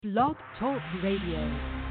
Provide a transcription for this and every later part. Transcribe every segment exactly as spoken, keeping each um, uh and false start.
Blog Talk Radio.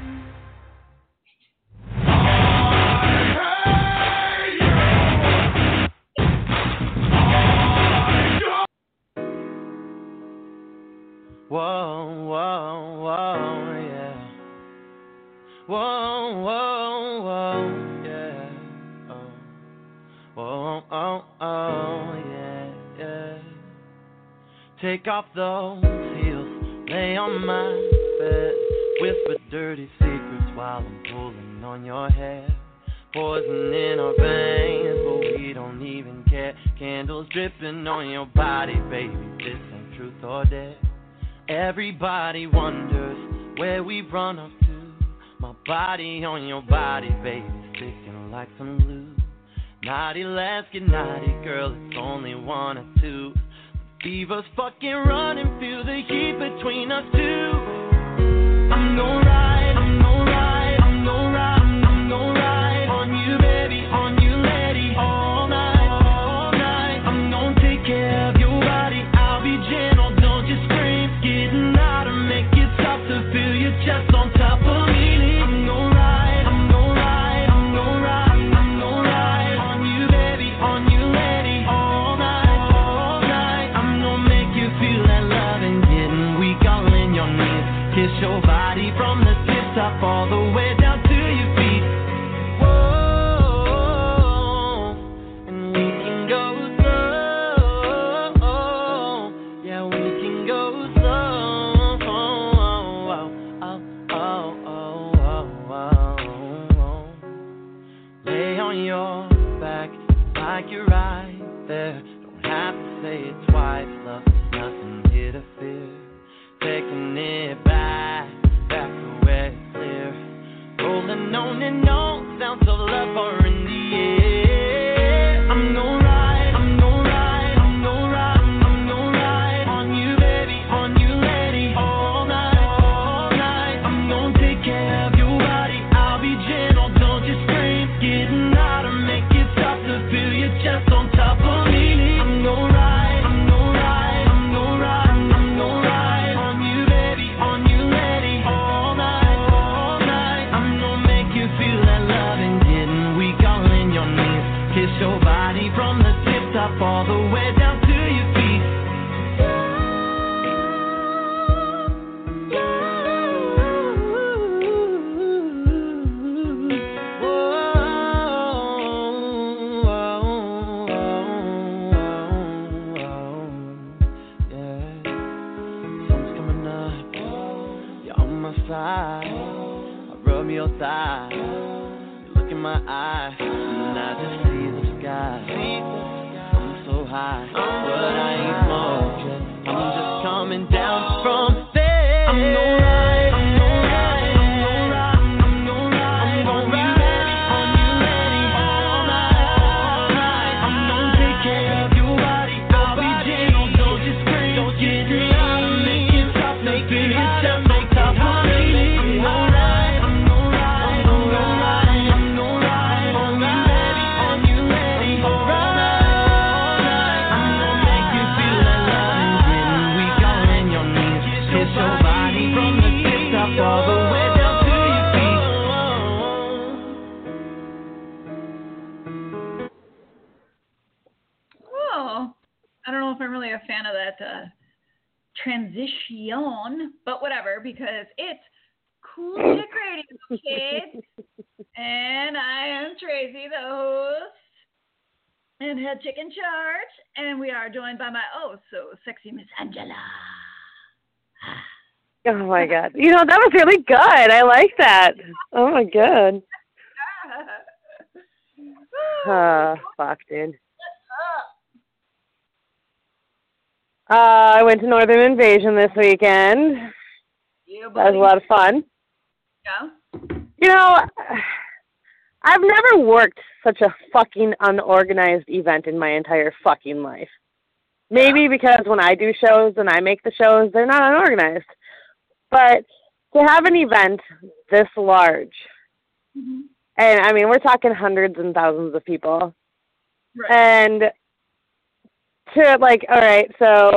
Whoa, whoa, whoa, yeah. Whoa, whoa, whoa, yeah. Oh, whoa, oh, oh, yeah, yeah. Take off those heels, lay on my bed, whisper dirty secrets while I'm pulling on your hair. Poison in our veins, but we don't even care. Candles dripping on your body, baby. This ain't truth or dare. Everybody wonders where we run up to. My body on your body, baby, sticking like some glue. Naughty, let's get naughty, girl, it's only one or two. Fever's fucking running, feel the heat between us two. I'm no ride, I'm no ride, I'm no ride, I'm no ride on you, baby, on you, lady, all night, all night. I'm gonna take care of your body, I'll be gentle, don't you scream. Getting louder, make it tough to feel your chest on top of me. I'm no ride, I'm no ride, I'm no ride, I'm no ride on you, baby, on you, lady, all night, all night. I'm gonna make you feel that love and getting weak all in your knees. Kiss your body from the tip top all the way down to your feet. Whoa, and we can go slow. Yeah, we can go slow. Oh, oh, oh, oh, oh. Lay on your back like you're right there. Don't have to say it twice. Love, there's nothing here to fear. Taking it back, back to where it's clear. Rolling on and on, sounds of love are in the air. I'm no ride, I'm no ride, I'm no ride, I'm no ride on you, baby, on you, lady, all night, all night. I'm gonna take care of your body, I'll be gentle, don't you scream. Getting louder, make it tough to feel your chest on top of me. I'm no ride, I'm no ride, I'm no ride, I'm no ride on you, baby, on you, lady, all night, all night. I'm gonna make you feel that love and getting weak all in your knees. Kiss your body from the tip top all the way down to your feet. Side, I rub your thigh. You look in my eyes, and I just see the sky. I'm so high, but I ain't smoking. I'm just coming down from there. I'm no ride, I'm no ride, I'm no ride, I'm no ride on you, baby, on you, lady, all night, all night. I'm gonna take care of your body, I'll be gentle, don't you scream. Don't get loud, make it tough, make it tough, make it tough. All the way down to your feet. Oh, I don't know if I'm really a fan of that uh, transition, but whatever, because it's Cool Chick Radio, kids. And I am Tracy, the host, and head chick in charge, and we are joined by my oh so sexy Miss Angela. Oh my God! You know that was really good. I like that. Oh my God. Uh, fuck, dude. Uh, I went to Northern Invasion this weekend. Yeah, that was a lot of fun. Yeah. You know, I've never worked such a fucking unorganized event in my entire fucking life. Maybe because when I do shows and I make the shows, they're not unorganized. But to have an event this large, mm-hmm. and I mean, we're talking hundreds and thousands of people, right. and to like, all right, so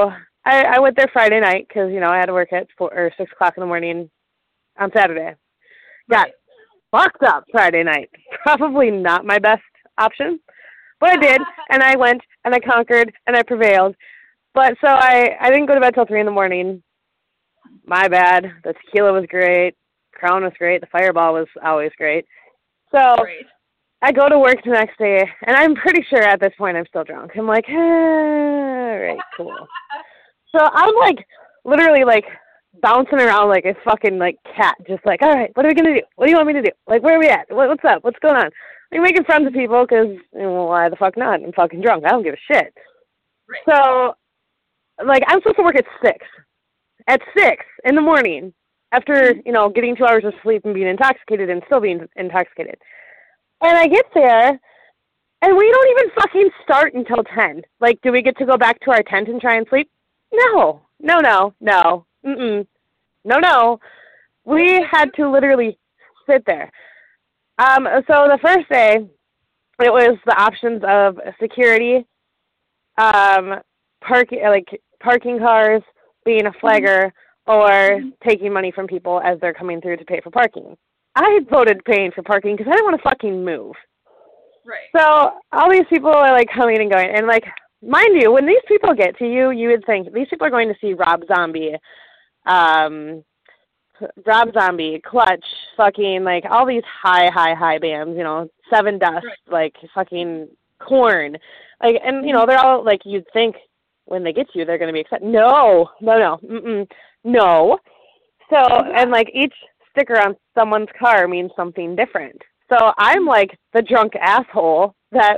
I, I went there Friday night because, you know, I had to work at four or six o'clock in the morning on Saturday. Got fucked up Friday night. Probably not my best option, but I did, and I went, and I conquered, and I prevailed. But so I, I didn't go to bed till three in the morning. My bad. The tequila was great. Crown was great. The Fireball was always great. So Great. I go to work the next day, and I'm pretty sure at this point I'm still drunk. I'm like, eh, all right, cool. So I'm like, literally like bouncing around like a fucking like cat, just like, all right, what are we gonna do? What do you want me to do? Like, where are we at? What, what's up? What's going on? I'm making friends with people because, you know, why the fuck not? I'm fucking drunk. I don't give a shit. Right. So, like, I'm supposed to work at six. At six in the morning, after, you know, getting two hours of sleep and being intoxicated and still being intoxicated. And I get there, and we don't even fucking start until ten. Like, do we get to go back to our tent and try and sleep? No. No, no, no. Mm-mm. No, no. We had to literally sit there. Um, so the first day, it was the options of security, um, parking, like parking cars, being a flagger, or mm-hmm. taking money from people as they're coming through to pay for parking. I voted paying for parking because I didn't want to fucking move. Right. So all these people are like coming and going, and like, mind you, when these people get to you, you would think these people are going to see Rob Zombie, um, Rob Zombie, Clutch, fucking like all these high, high, high bands, you know, Seven Dust, right. like fucking Korn, like, and you know they're all like you'd think when they get to you they're going to be excited. No, no, no, mm-mm, no. So and like each sticker on someone's car means something different. So I'm like the drunk asshole that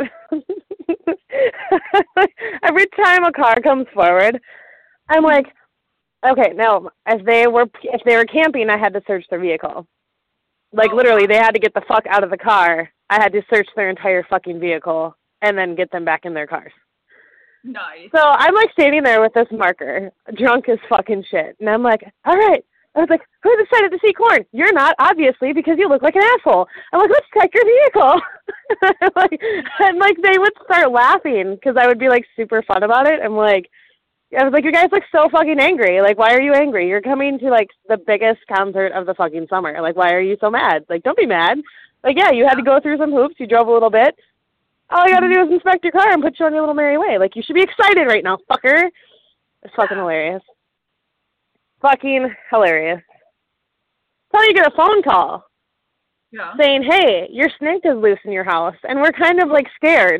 every time a car comes forward, I'm like, okay, no, if they were if they were camping, I had to search their vehicle. Like oh. literally, they had to get the fuck out of the car. I had to search their entire fucking vehicle and then get them back in their cars. Nice. So I'm like standing there with this marker, drunk as fucking shit, and I'm like, all right. I was like, who decided to see Korn? You're not, obviously, because you look like an asshole. I'm like, let's check your vehicle. like, and, like, they would start laughing because I would be, like, super fun about it. I'm like, I was like, you guys look so fucking angry. Like, why are you angry? You're coming to, like, the biggest concert of the fucking summer. Like, why are you so mad? Like, don't be mad. Like, yeah, you had to go through some hoops. You drove a little bit. All you got to do is inspect your car and put you on your little merry way. Like, you should be excited right now, fucker. It's fucking hilarious. Fucking hilarious. So you get a phone call yeah. saying, hey, your snake is loose in your house, and we're kind of, like, scared.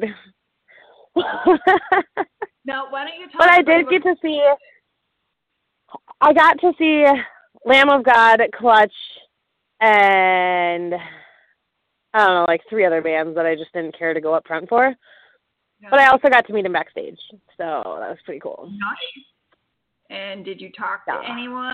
Now, why don't you tell But I did get to see, I got to see Lamb of God, Clutch, and, I don't know, like three other bands that I just didn't care to go up front for. Yeah. But I also got to meet him backstage, so that was pretty cool. Nice. And did you talk yeah. to anyone?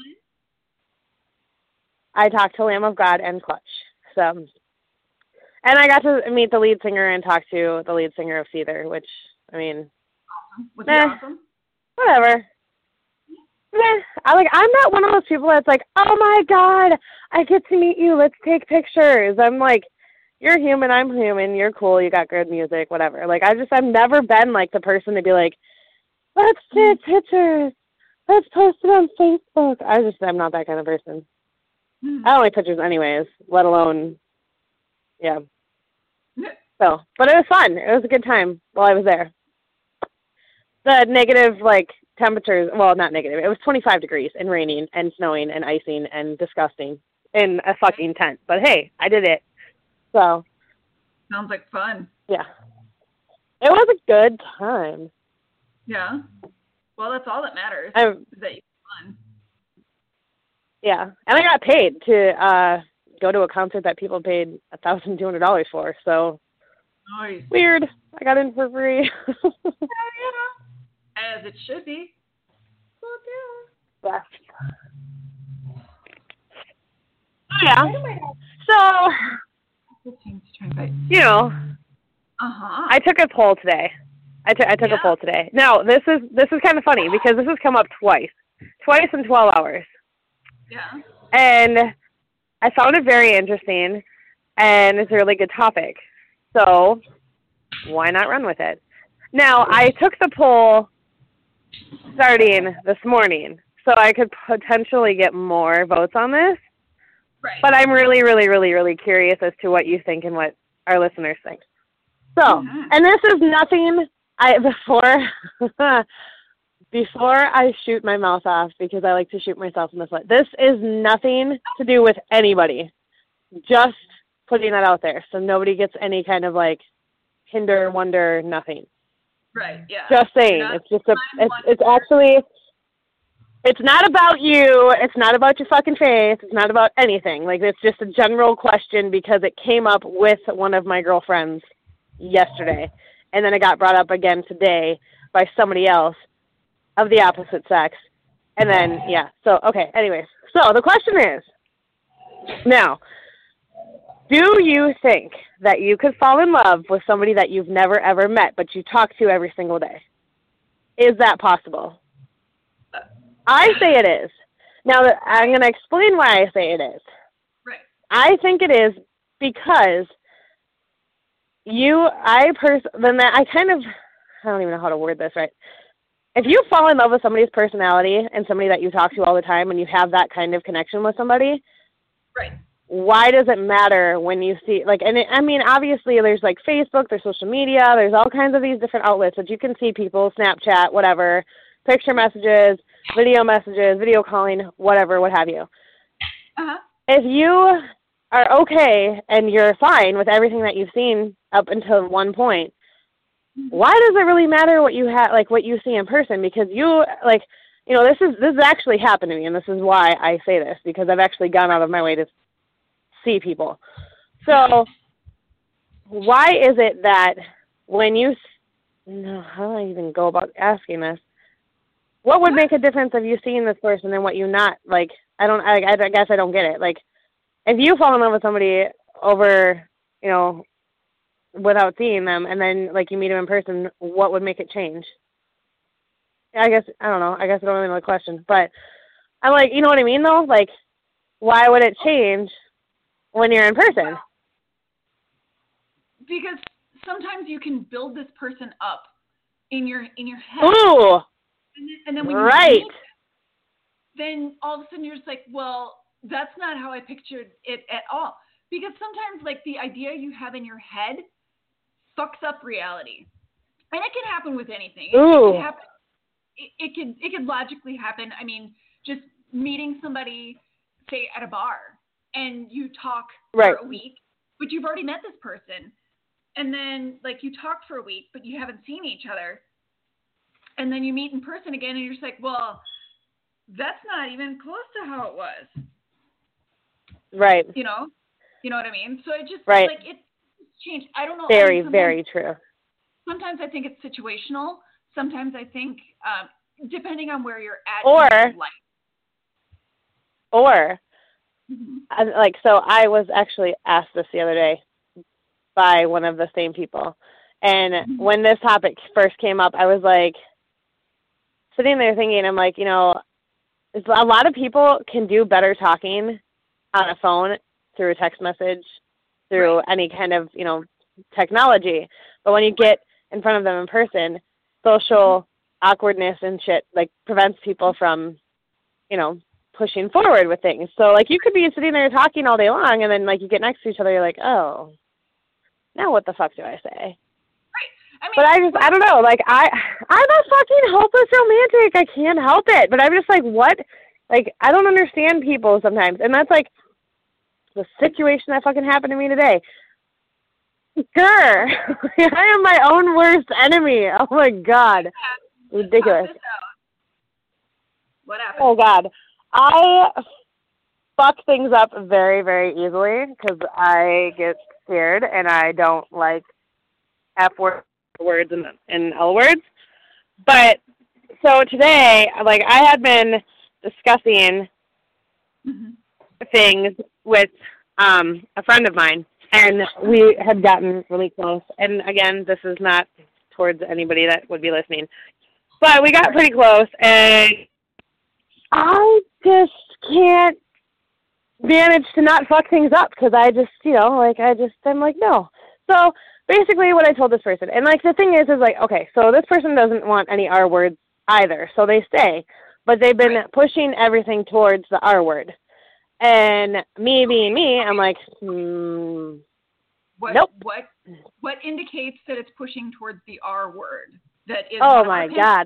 I talked to Lamb of God and Clutch. So, and I got to meet the lead singer and talk to the lead singer of Seether, which, I mean, awesome. Was eh, he awesome? Whatever. Eh, I like. I'm not one of those people that's like, oh my God, I get to meet you. Let's take pictures. I'm like, you're human. I'm human. You're cool. You got good music. Whatever. Like, I just, I've never been like the person to be like, let's take pictures. Let's post it on Facebook. I just, I'm not that kind of person. Mm. I don't like pictures anyways, let alone, yeah. So, but it was fun. It was a good time while I was there. The negative, like, temperatures, well, not negative. It was twenty-five degrees and raining and snowing and icing and disgusting in a fucking tent. But, hey, I did it. So. Sounds like fun. Yeah. It was a good time. Yeah. Well, that's all that matters, I, is that you had fun. Yeah, and I got paid to uh, go to a concert that people paid one thousand two hundred dollars for, so nice. Weird. I got in for free. yeah, yeah. As it should be. Yeah. Yeah. So, you know, uh-huh. I took a poll today. I, t- I took yeah. a poll today. Now, this is this is kind of funny because this has come up twice. Twice in twelve hours. Yeah. And I found it very interesting, and it's a really good topic. So, why not run with it? Now, I took the poll starting this morning. So I could potentially get more votes on this. Right. But I'm really, really, really, really curious as to what you think and what our listeners think. So, Mm-hmm. and this is nothing, I before, before I shoot my mouth off, because I like to shoot myself in the foot, this is nothing to do with anybody. Just putting that out there so nobody gets any kind of, like, hinder, wonder, nothing. Right, yeah. Just saying. Not, it's just a, it's, it's actually, it's not about you. It's not about your fucking face. It's not about anything. Like, it's just a general question because it came up with one of my girlfriends yesterday. And then it got brought up again today by somebody else of the opposite sex. And then, yeah. So, okay. Anyways. So, the question is, now, do you think that you could fall in love with somebody that you've never, ever met, but you talk to every single day? Is that possible? I say it is. Now, I'm going to explain why I say it is. Right. I think it is because you, I pers- then that I kind of, I don't even know how to word this right. If you fall in love with somebody's personality and somebody that you talk to all the time and you have that kind of connection with somebody, right. Why does it matter when you see, like, and it, I mean, obviously there's like Facebook, there's social media, there's all kinds of these different outlets that you can see people, Snapchat, whatever, picture messages, video messages, video calling, whatever, what have you. Uh-huh. If you are okay and you're fine with everything that you've seen up until one point, why does it really matter what you have, like what you see in person? Because you, like, you know, this is this has actually happened to me, and this is why I say this, because I've actually gone out of my way to see people. So why is it that when you, no, how do I even go about asking this? What would make a difference of you seeing this person and what you not, like, I don't, I, I guess I don't get it. Like, if you fall in love with somebody over, you know, without seeing them, and then, like, you meet them in person, what would make it change? I guess, I don't know, I guess I don't really know the question, but I'm like, you know what I mean, though? Like, why would it change when you're in person? Because sometimes you can build this person up in your in your head. Ooh! And then, and then when you right. meet, then all of a sudden you're just like, well, that's not how I pictured it at all. Because sometimes, like, the idea you have in your head fucks up reality. And it can happen with anything. It, Ooh. it can happen. It, it could it could logically happen. I mean, just meeting somebody, say, at a bar, and you talk right. for a week, but you've already met this person. And then, like, you talk for a week, but you haven't seen each other. And then you meet in person again, and you're just like, well, that's not even close to how it was. Right. You know? You know what I mean? So it just, right. like, it's changed. I don't know. Very, I mean, very true. Sometimes I think it's situational. Sometimes I think, um, depending on where you're at or, in life. Or, mm-hmm. I, like, so I was actually asked this the other day by one of the same people. And mm-hmm. when this topic first came up, I was like, sitting there thinking, I'm like, you know, a lot of people can do better talking on a phone, through a text message, through right. any kind of, you know, technology. But when you get in front of them in person, social awkwardness and shit, like, prevents people from, you know, pushing forward with things. So, like, you could be sitting there talking all day long, and then, like, you get next to each other, you're like, oh, now what the fuck do I say? I mean, but I just, I don't know, like, I, I'm a fucking hopeless romantic. I can't help it. But I'm just like, what? Like, I don't understand people sometimes. And that's, like, the situation that fucking happened to me today. Grr. I am my own worst enemy. Oh, my God. Ridiculous. What happened? Oh, God. I fuck things up very, very easily because I get scared and I don't like F words. words and, and L words. But so today, like, I had been discussing mm-hmm. things with um, a friend of mine, and we had gotten really close. And again, this is not towards anybody that would be listening, but we got pretty close, and I just can't manage to not fuck things up because I just, you know, like, I just, I'm like, no. So basically what I told this person, and, like, the thing is, is like, okay, so this person doesn't want any R words either, so they stay. But they've been Right. pushing everything towards the R word. And me being me, I'm like, hmm, What nope. what what indicates that it's pushing towards the R word? That is Oh one of my our pin- God.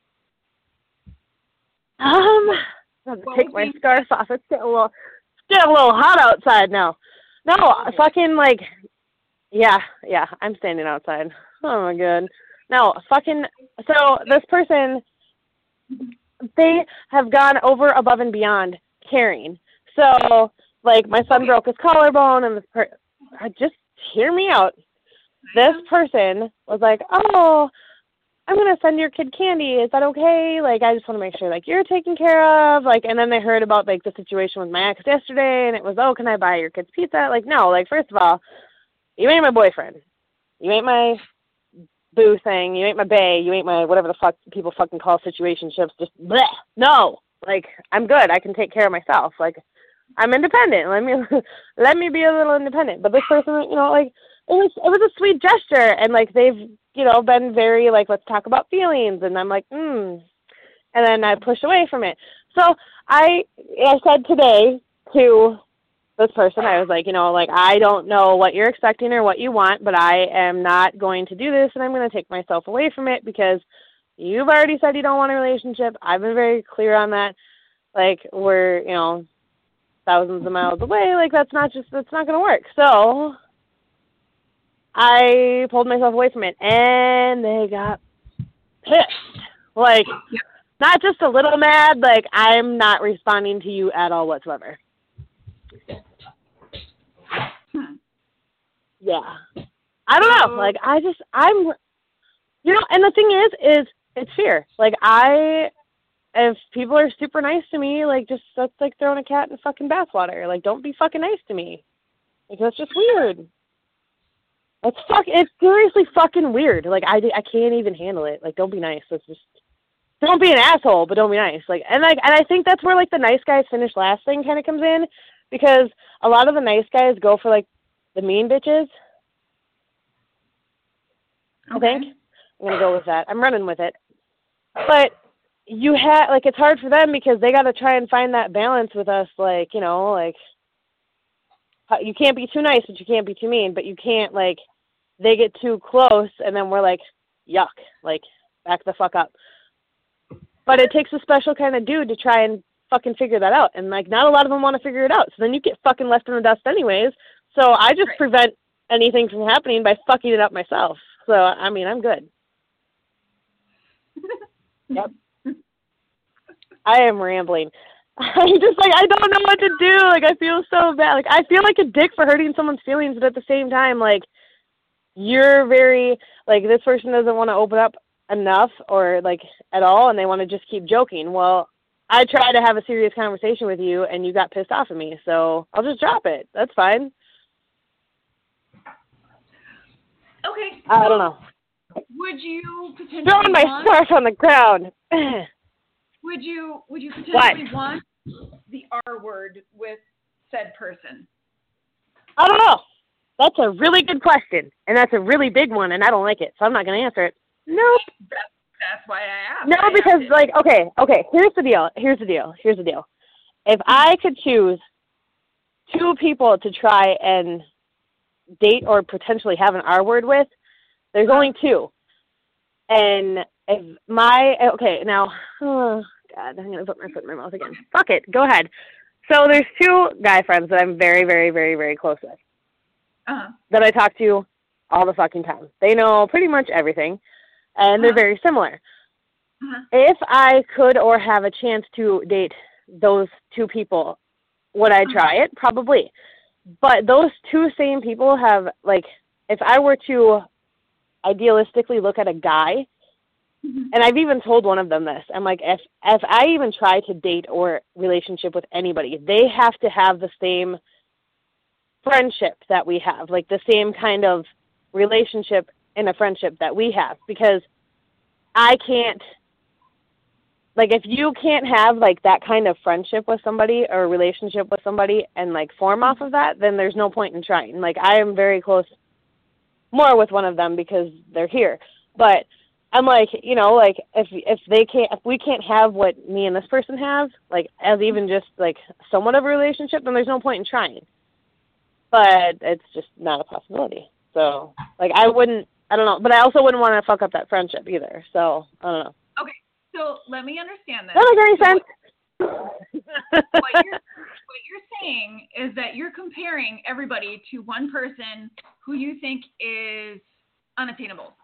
Um, I'm what gonna take would my be- scarf off. It's getting a little, it's getting a little hot outside now. No, fucking like, yeah, yeah, I'm standing outside. Oh my God. No, fucking, so this person, they have gone over above and beyond caring. So, like, my son Okay. broke his collarbone, and this per- just hear me out. This person was like, oh, I'm going to send your kid candy. Is that okay? Like, I just want to make sure, like, you're taken care of. Like, and then they heard about, like, the situation with my ex yesterday, and it was, oh, can I buy your kid's pizza? Like, no, like, first of all, you ain't my boyfriend. You ain't my boo thing. You ain't my bae. You ain't my whatever the fuck people fucking call situationships. Just bleh. No. Like, I'm good. I can take care of myself. Like, I'm independent. Let me let me be a little independent. But this person, you know, like, it was it was a sweet gesture, and like they've, you know, been very like, let's talk about feelings, and I'm like, hmm. And then I push away from it. So I I said today to this person, I was like, you know, like, I don't know what you're expecting or what you want, but I am not going to do this, and I'm going to take myself away from it because you've already said you don't want a relationship. I've been very clear on that. Like, we're, you know, thousands of miles away. Like, that's not just, that's not going to work. So I pulled myself away from it, and they got pissed. Like, not just a little mad, like, I'm not responding to you at all whatsoever. Hmm. Yeah. I don't know. Like, I just, I'm, you know, and the thing is, is it's fear. Like, I, if people are super nice to me, like, just, that's like throwing a cat in fucking bathwater. Like, don't be fucking nice to me. Like, that's just weird. It's fuck, it's seriously fucking weird. Like, I, I can't even handle it. Like, don't be nice. It's just, don't be an asshole, but don't be nice. Like, and like, and I think that's where, like, the nice guys finish last thing kind of comes in, because a lot of the nice guys go for, like, the mean bitches. I Okay. think. I'm going to go with that. I'm running with it. But you have, like, it's hard for them because they got to try and find that balance with us, like, you know, like, you can't be too nice, but you can't be too mean, but you can't, like, they get too close, and then we're like, yuck, like, back the fuck up. But it takes a special kind of dude to try and fucking figure that out, and, like, not a lot of them want to figure it out, so then you get fucking left in the dust anyways, so I just Right. prevent anything from happening by fucking it up myself. So, I mean, I'm good. Yep. I am rambling. I'm just like, I don't know what to do. Like, I feel so bad. Like, I feel like a dick for hurting someone's feelings, but at the same time, like, you're very, like, this person doesn't want to open up enough or, like, at all, and they want to just keep joking. Well, I tried to have a serious conversation with you, and you got pissed off at me, so I'll just drop it. That's fine. Okay. I don't know. Would you potentially Throwing my want, scarf on the ground. would you would you potentially What? want the R word with said person? I don't know. That's a really good question, and that's a really big one, and I don't like it, so I'm not going to answer it. Nope. That's, that's why I asked. No, I because, asked it. like, okay, okay, here's the deal. Here's the deal. Here's the deal. If I could choose two people to try and date or potentially have an R word with, there's only two. And if my, okay, now, oh, God, I'm going to put my foot in my mouth again. Fuck it. Go ahead. So there's two guy friends that I'm very, very, very, very close with Uh-huh. that I talk to all the fucking time. They know pretty much everything, and they're Uh-huh. very similar. Uh-huh. If I could or have a chance to date those two people, would I try it? Probably. But those two same people have, like, if I were to idealistically look at a guy, Mhm. and I've even told one of them this, I'm like, if if I even try to date or relationship with anybody, they have to have the same friendship that we have, like the same kind of relationship in a friendship that we have, because I can't, like, if you can't have, like, that kind of friendship with somebody or relationship with somebody and, like, form off of that, then there's no point in trying. Like, I am very close more with one of them because they're here. But I'm like, you know, like if if they can't, if we can't have what me and this person have, like as even just like somewhat of a relationship, then there's no point in trying. But it's just not a possibility. So, like, I wouldn't, I don't know, but I also wouldn't want to fuck up that friendship either. So, I don't know. Okay, so let me understand this. That doesn't make any so sense. What, what, you're, what you're saying is that you're comparing everybody to one person who you think is unattainable.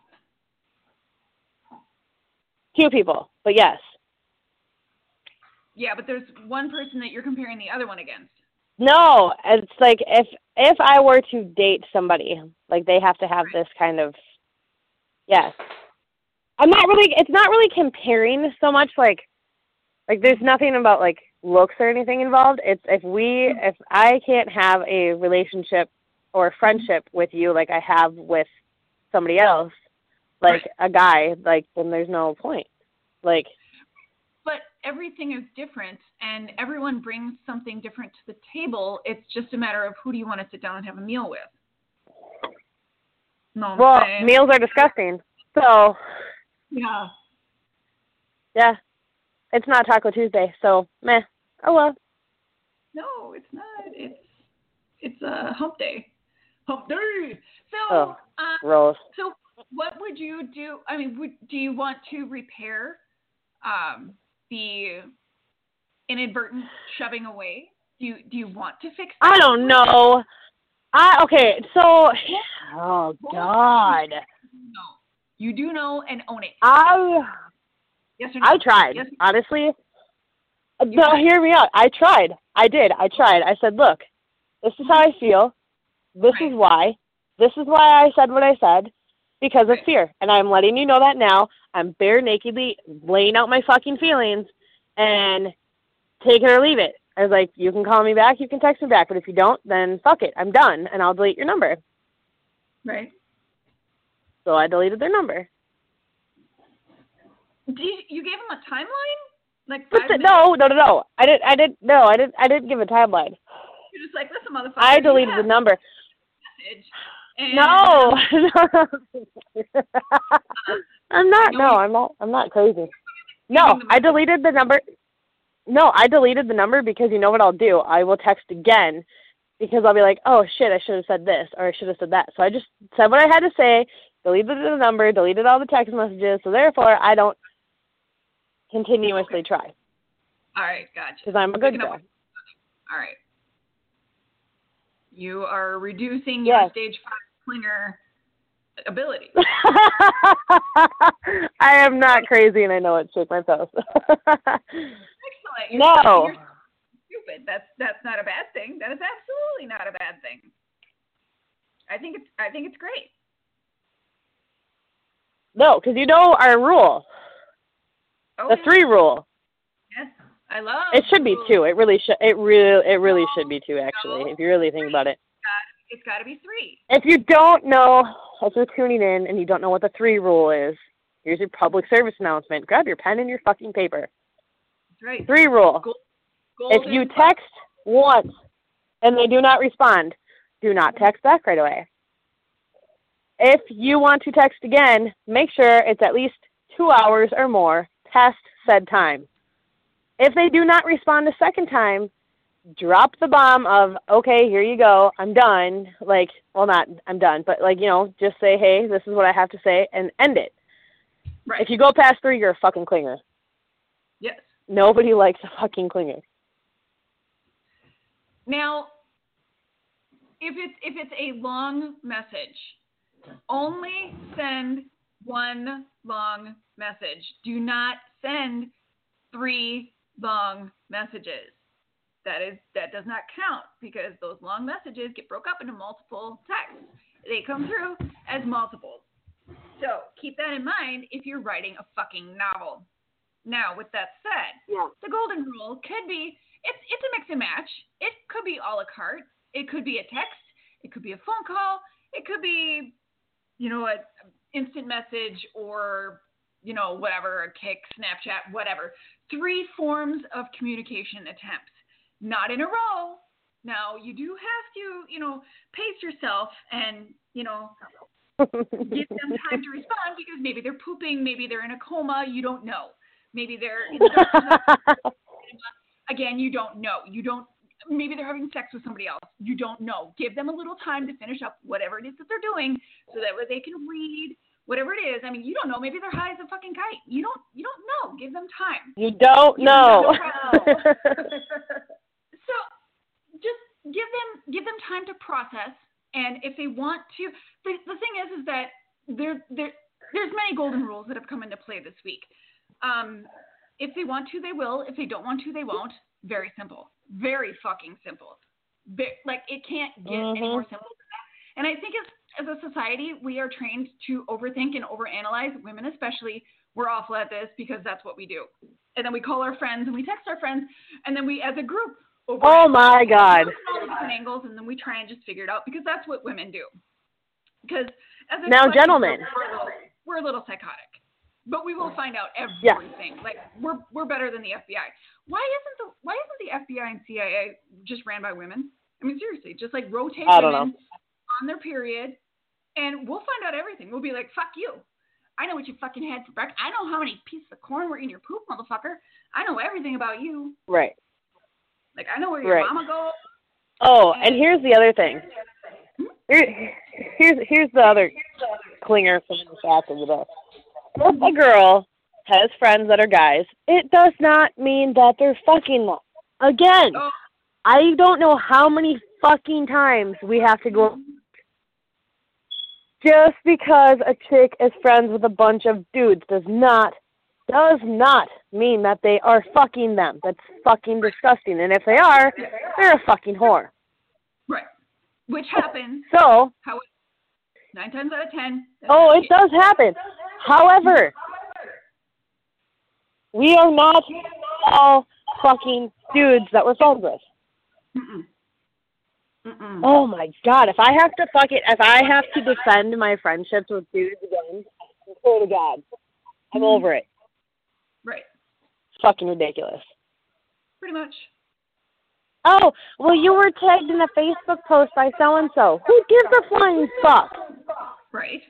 Few people, but yes. Yeah, but there's one person that you're comparing the other one against. No, it's like if if I were to date somebody, like they have to have this kind of, yes. I'm not really, it's not really comparing so much like, like there's nothing about like looks or anything involved. It's if we, if I can't have a relationship or friendship with you like I have with somebody else, like a guy, like then there's no point. Like. But everything is different, and everyone brings something different to the table. It's just a matter of who do you want to sit down and have a meal with. No, I'm well, saying. Meals are disgusting. So. Yeah. Yeah. It's not Taco Tuesday, so meh. Oh well. No, it's not. It's it's a uh, hump day. Hump day. So. Oh, uh, gross. So what would you do? I mean, would, do you want to repair um, the inadvertent shoving away? Do you do you want to fix that? I don't know. I okay, so oh God. No. You do know and own it. I Yes or no? I tried, yes. honestly. You No, tried. hear me out. I tried. I did. I tried. I said, look, this is how I feel. This Right. is why. This is why I said what I said. Because of Right. fear. And I'm letting you know that now. I'm bare nakedly laying out my fucking feelings and take it or leave it. I was like, you can call me back, you can text me back, but if you don't, then fuck it. I'm done, and I'll delete your number. Right. So I deleted their number. Do you, you gave them a timeline? Like But five th- minutes? no, no, no, no. I did. I did. No, I did. I didn't give a timeline. You're just like, listen, motherfucker. I you deleted have the number. a message, and No, I'm not. I know No, you- I'm not. I'm not crazy. No, the I message. deleted the number. No, I deleted the number because you know what I'll do? I will text again because I'll be like, oh shit, I should have said this or I should have said that. So I just said what I had to say, deleted the number, deleted all the text messages. So therefore, I don't continuously try All right, gotcha. because I'm a good Picking up girl. what- All right. You are reducing Yes. your stage five clinger ability. I am not crazy, and I know it. Shake my toes. Excellent. You're, No. You're stupid. That's that's not a bad thing. That is absolutely not a bad thing. I think it's I think it's great. No, because you know our rule, Oh, the yeah. three rule. Yes, I love. It should be rules. two. It really should. It really, it really No, should be two. Actually, no, if you really think about it. It's got to be three. If you don't know, if you're tuning in and you don't know what the three rule is, here's your public service announcement. Grab your pen and your fucking paper. That's right. Three rule. Gold, If you text once and they do not respond, do not text back right away. If you want to text again, make sure it's at least two hours or more past said time. If they do not respond a second time, drop the bomb of, okay, here you go, I'm done. Like, well, not I'm done, but like, you know, just say, hey, this is what I have to say, and end it. Right. If you go past three, you're a fucking clinger. Yes. Nobody likes a fucking clinger. Now, if it's if it's a long message, only send one long message. Do not send three long messages. That is that does not count because those long messages get broke up into multiple texts. They come through as multiples. So keep that in mind if you're writing a fucking novel. Now, with that said, Yeah. the golden rule could be it's it's a mix and match. It could be a la carte. It could be a text. It could be a phone call. It could be, you know, an instant message or, you know, whatever, a Kik, Snapchat, whatever. Three forms of communication attempts. Not in a row. Now, you do have to, you know, pace yourself and, you know, Give them time to respond because maybe they're pooping, maybe they're in a coma, you don't know. Maybe they're in the again, you don't know. You don't maybe they're having sex with somebody else. You don't know. Give them a little time to finish up whatever it is that they're doing so that way they can read whatever it is. I mean, you don't know. Maybe they're high as a fucking kite. You don't you don't know. Give them time. You don't you know. Don't know. So just give them give them time to process, and if they want to the, the thing is is that there there there's many golden rules that have come into play this week. Um, if they want to, they will. If they don't want to, they won't. Very simple. Very fucking simple. Be- like, it can't get mm-hmm. any more simple than that. And I think as, as a society, we are trained to overthink and overanalyze. Women especially, we're awful at this because that's what we do. And then we call our friends and we text our friends, and then we, as a group, over oh my God. all the different angles, and then we try and just figure it out because that's what women do. Because as a now, gentlemen, we're a, little, we're a little psychotic. But we will find out everything. Yeah. Like we're we're better than the F B I. Why isn't the why isn't the F B I and C I A just ran by women? I mean, seriously, just like rotate I don't women know. on their period, and we'll find out everything. We'll be like, fuck you. I know what you fucking had for breakfast. I know how many pieces of corn were in your poop, motherfucker. I know everything about you. Right. Like I know where your right. mama goes. Oh, and, and here's the other thing. Here, here's here's the other clinger from the fact of the day. If a girl has friends that are guys, it does not mean that they're fucking them. Again, oh. I don't know how many fucking times we have to go. Just because a chick is friends with a bunch of dudes does not, does not mean that they are fucking them. That's fucking disgusting. And if they are, they're a fucking whore. Right. Which happens. So. How it, nine times out of ten. Oh, it does happen. However, we are not all fucking dudes that we're friends with. Mm-mm. Mm-mm. Oh my God! If I have to fuck it, if I have to defend my friendships with dudes again, I swear to God, I'm mm-hmm. over it. Right. It's fucking ridiculous. Pretty much. Oh, well, you were tagged in a Facebook post by so and so. Who gives a flying fuck? Right.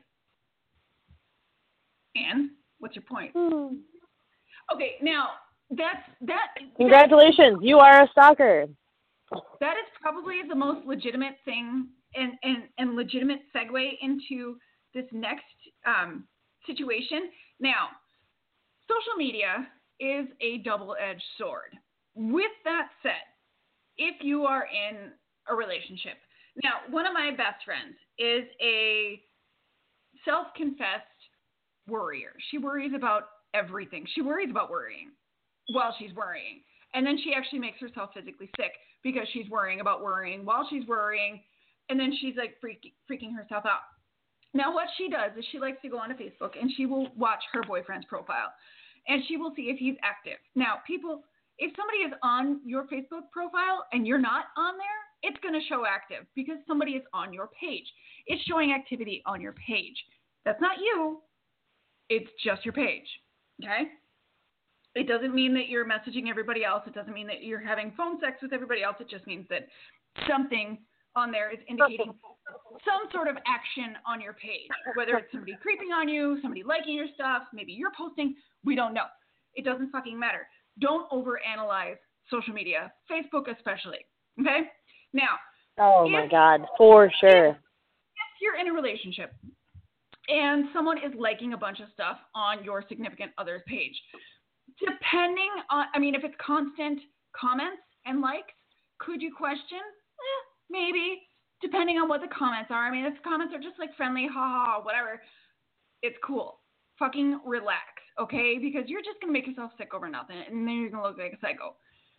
And what's your point? Hmm. Okay, now that's that. Congratulations, you are a stalker. That is probably the most legitimate thing and, and, and legitimate segue into this next um, situation. Now, social media is a double-edged sword. With that said, if you are in a relationship, now one of my best friends is a self-confessed worrier. She worries about everything. She worries about worrying while she's worrying. And then she actually makes herself physically sick because she's worrying about worrying while she's worrying. And then she's like freak, freaking herself out. Now what she does is she likes to go onto Facebook and she will watch her boyfriend's profile. And she will see if he's active. Now people, if somebody is on your Facebook profile and you're not on there, it's going to show active because somebody is on your page. It's showing activity on your page. That's not you. It's just your page. Okay? It doesn't mean that you're messaging everybody else. It doesn't mean that you're having phone sex with everybody else. It just means that something on there is indicating some sort of action on your page, whether it's somebody creeping on you, somebody liking your stuff, maybe you're posting. We don't know. It doesn't fucking matter. Don't overanalyze social media, Facebook especially. Okay? Now. Oh, if, my God. For sure. If, if you're in a relationship and someone is liking a bunch of stuff on your significant other's page, depending on, I mean, if it's constant comments and likes, could you question? Eh, maybe, depending on what the comments are. I mean, if the comments are just like friendly, ha ha, whatever, it's cool. Fucking relax, okay? Because you're just going to make yourself sick over nothing, and then you're going to look like a psycho.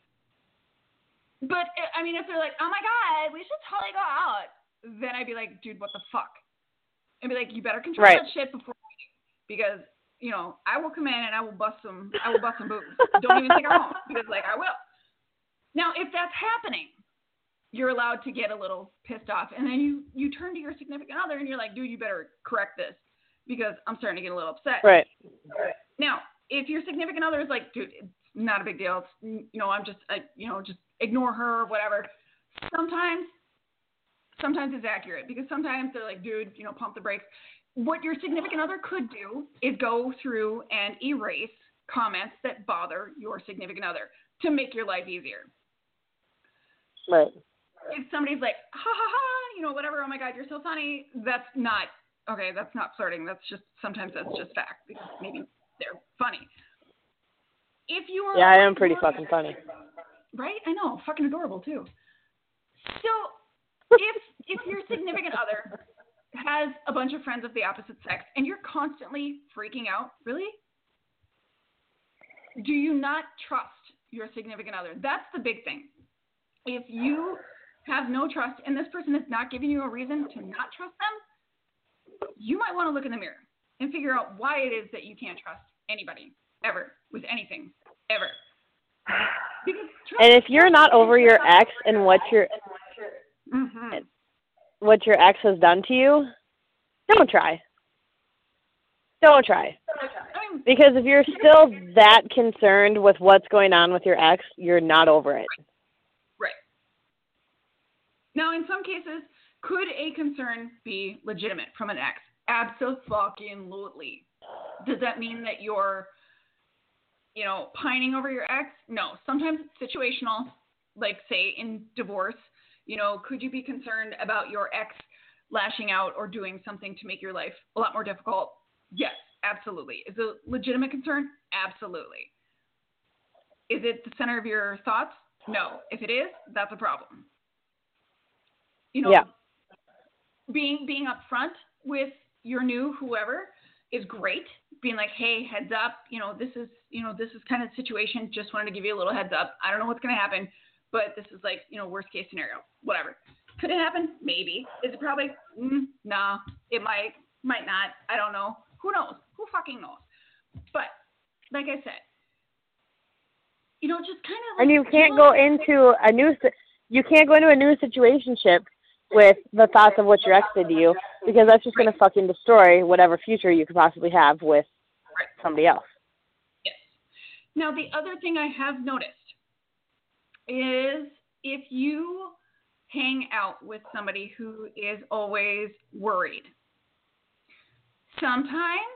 But, I mean, if they're like, oh my God, we should totally go out, then I'd be like, dude, what the fuck? I'd be like, you better control right. that shit before we do. Because, you know, I will come in and I will bust some, I will bust some boobs. Don't even think I won't, because, like, I will. Now, if that's happening, you're allowed to get a little pissed off. And then you, you turn to your significant other and you're like, dude, you better correct this because I'm starting to get a little upset. Right. Now, if your significant other is like, dude, it's not a big deal. It's, you know, I'm just, I, you know, just ignore her or whatever. Sometimes, sometimes it's accurate because sometimes they're like, dude, you know, pump the brakes. what your significant other could do is go through and erase comments that bother your significant other to make your life easier. Right. If somebody's like, ha ha ha, you know, whatever, oh my God, you're so funny, that's not, okay, that's not flirting. That's just, sometimes that's just fact because maybe they're funny. If you are. Yeah, I am pretty fucking funny. Right? I know. Fucking adorable, too. So, if if your significant other has a bunch of friends of the opposite sex and you're constantly freaking out, really? Do you not trust your significant other? That's the big thing. If you have no trust and this person is not giving you a reason to not trust them, you might want to look in the mirror and figure out why it is that you can't trust anybody, ever, with anything, ever. And if you're not over your ex and what your mm-hmm. what your ex has done to you, don't try. Don't try. Because if you're still that concerned with what's going on with your ex, you're not over it. Right. Now, in some cases, could a concern be legitimate from an ex? Absolutely. Does that mean that you're, you know, pining over your ex? No. Sometimes it's situational, like, say, in divorce. You know, could you be concerned about your ex lashing out or doing something to make your life a lot more difficult? Yes, absolutely. Is it a legitimate concern? Absolutely. Is it the center of your thoughts? No. If it is, that's a problem. You know, yeah. being being upfront with your new whoever is great. Being like, hey, heads up, you know, this is, you know, this is kind of the situation. Just wanted to give you a little heads up. I don't know what's going to happen, but this is like, you know, worst case scenario, whatever. Could it happen? Maybe. Is it probably? Mm, nah, it might, might not. I don't know. Who knows? Who fucking knows? But like I said, you know, just kind of. Like, and you can't go into a new, you can't go into a new situationship with the thoughts of what your ex did to you, because that's just going to fucking destroy whatever future you could possibly have with somebody else. Yes. Now, the other thing I have noticed is if you hang out with somebody who is always worried, sometimes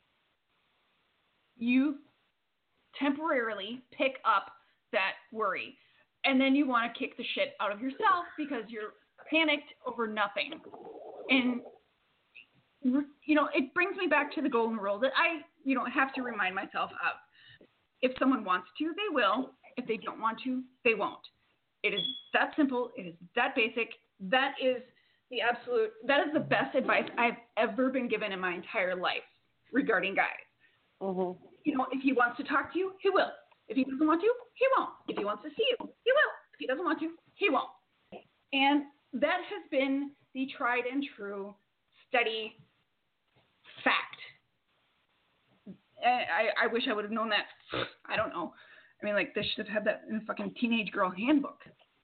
you temporarily pick up that worry, and then you want to kick the shit out of yourself because you're panicked over nothing. And, you know, it brings me back to the golden rule that I, you know, have to remind myself of. If someone wants to, they will. If they don't want to, they won't. It is that simple. It is that basic. That is the absolute, that is the best advice I've ever been given in my entire life regarding guys. Mm-hmm. You know, if he wants to talk to you, he will. If he doesn't want to, he won't. If he wants to see you, he will. If he doesn't want to, he won't. And that has been the tried and true, steady fact. I, I wish I would have known that. I don't know. I mean, like, they should have had that in a fucking teenage girl handbook.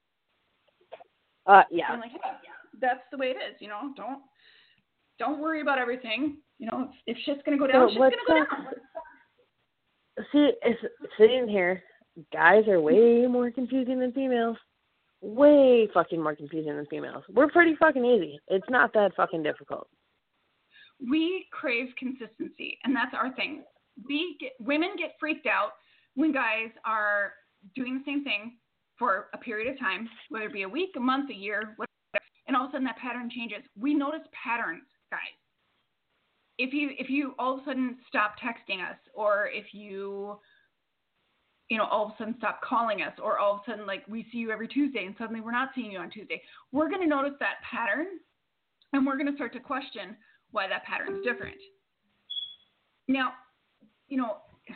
Uh, yeah. I'm like, hey, that's the way it is, you know. Don't don't worry about everything. You know, if, if shit's gonna go down, so shit's gonna go down. See, it's, sitting here, guys are way more confusing than females. Way fucking more confusing than females. We're pretty fucking easy. It's not that fucking difficult. We crave consistency, and that's our thing. We get, women get freaked out when guys are doing the same thing for a period of time, whether it be a week, a month, a year, whatever, and all of a sudden that pattern changes. We notice patterns, guys. If you if you all of a sudden stop texting us, or if you you know, all of a sudden stop calling us, or all of a sudden, like, we see you every Tuesday and suddenly we're not seeing you on Tuesday, we're going to notice that pattern, and we're going to start to question why that pattern is different. Now, you know,